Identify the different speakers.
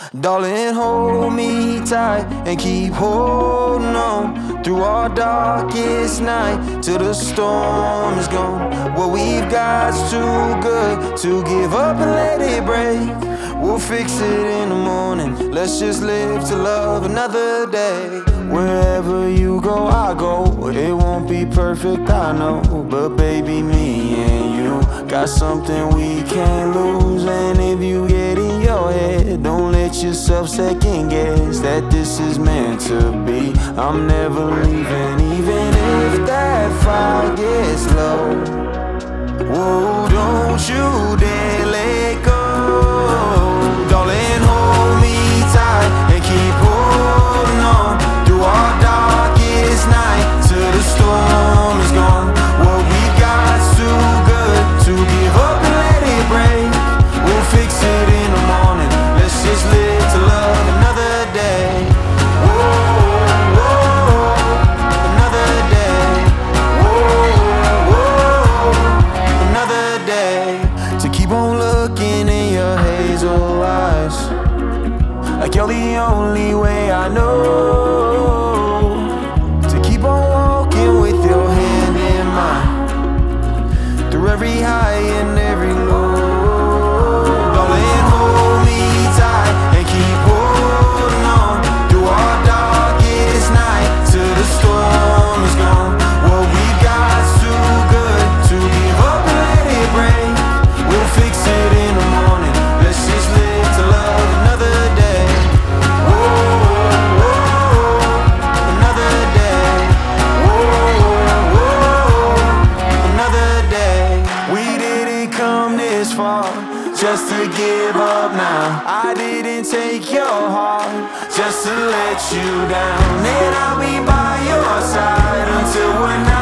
Speaker 1: Darling, hold me tight and keep holding on through our darkest night till the storm is gone. What we've got's too good to give up and let it break. We'll fix it in the morning. Let's just live to love another day. Wherever you go, I go. It won't be perfect, I know, but baby, me and you got something we can't lose. And if you get in your head, don't let yourself second guess that this is meant to be. I'm never leaving, even if that fire gets low. Whoa, don't you dare let go. Darling, hold me tight and keep holding on through our darkest night till the storm is gone. What we got's too good to give up and let it break. We'll fix it in the morning. Let's just live to love another day. Whoa, whoa, another day. Whoa, whoa, another day. To keep on looking in your hazel eyes, like you're the only way I know. To keep on walking with your hand in mine through every high and every low. Darling, hold me tight and keep holding on through our darkest night till the storm is gone. What we got's too good to give up and let it break. We'll fix it in the morning. Let's just live to love another day. Whoa, whoa, another day. Whoa, whoa, another day. We didn't come this far just to give up now. I didn't take your heart just to let you down. And I'll be by your side until we're